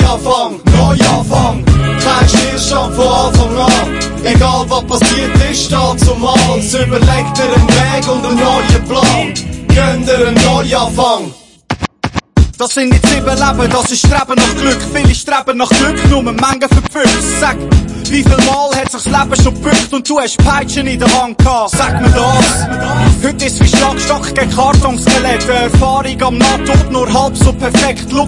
Neuanfang, Neuanfang. Kein Stillstand von Anfang an. Egal was passiert ist, steht zumals. Überlegt dir einen Weg und einen neuen Plan. Gönnt dir einen Neuanfang. Das sind nicht 7 Leben, das ist Streben nach Glück. Viele streben nach Glück, nur Mengen verpfückt. Sag, wie viel Mal hat sich das Leben schon gebückt und du hast Peitschen in der Hand gehabt? Sag mir das. Heute ist wie Schlagstock gegen Kartonskelett. Erfahrung am Nahtod nur halb so perfekt.